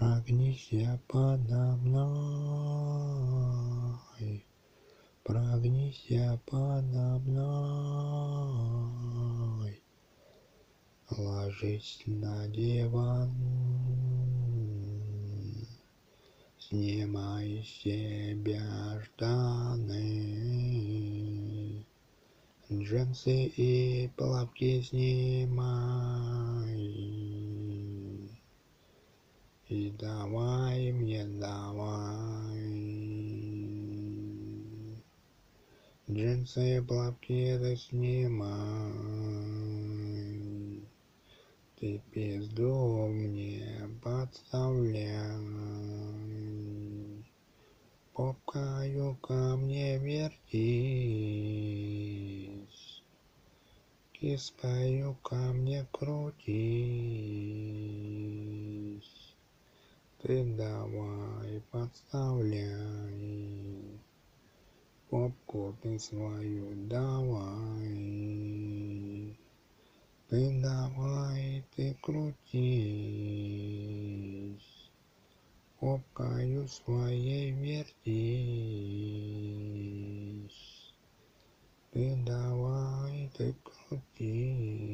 Прогнися подо мной, прогнися подо мной, ложись на диван, снимай с себя штаны, джинсы и плавки снимай. И давай мне давай, джинсы и плавки ты снимай, ты пизду мне подставляй, попкою ко мне вертись, киспою ко мне крутись. Ты давай подставляй, попку ты свою давай, ты давай, ты крутись, попкою своей вертись, ты давай, ты крутись.